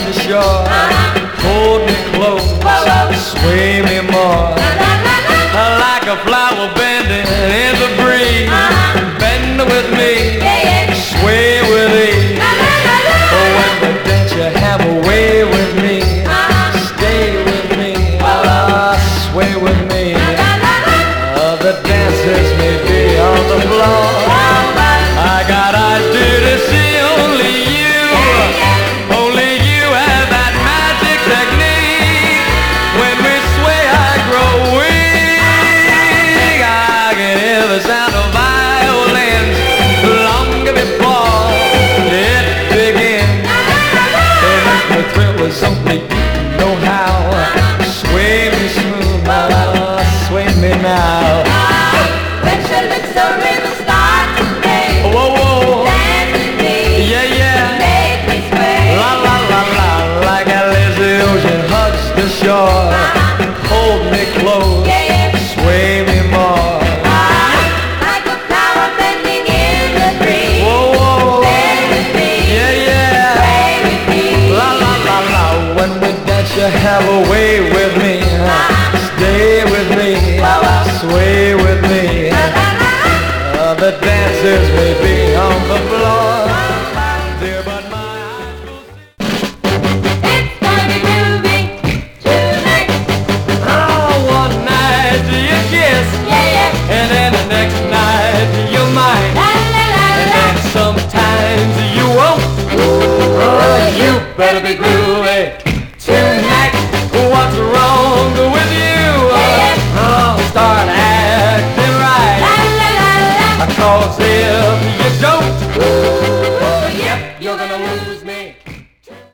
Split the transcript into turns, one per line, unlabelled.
the shore. Hold me close, sway me more. Like a flower bending in the breeze. Bend with me, sway with ease. Oh, when we dance, you have a way with me. Stay with me, sway with me. The dancers may be on the floor. I got eyes to see only you. Only you have that magic technique. When we sway, I grow weak. I can hear the sound of violins long before it begins. It makes me thrill with something you know how. Sway me smooth, sway me now.
When she looks the rhythm start to play.
Whoa, whoa.
Dance with me.
Yeah, yeah.
Make me sway.
La la la la, like a lazy ocean hugs the shore. Hold me close, sway me more.
Like a flower bending in the breeze.
Whoa, whoa.
Stay with me.
Yeah, yeah.
Sway with me.
La la la la, when we dance you have a way with me. Stay with me, sway with me. The dancers may be on the floor, dear, but my eyes will see.
It's gonna be groovy tonight.
Oh, one night you kiss, and then the next night you're mine,
La la la
and
la.
then sometimes you won't. Oh, you better be groovy tonight. What's wrong with you? Oh, start acting right.
La la la la.
Cause the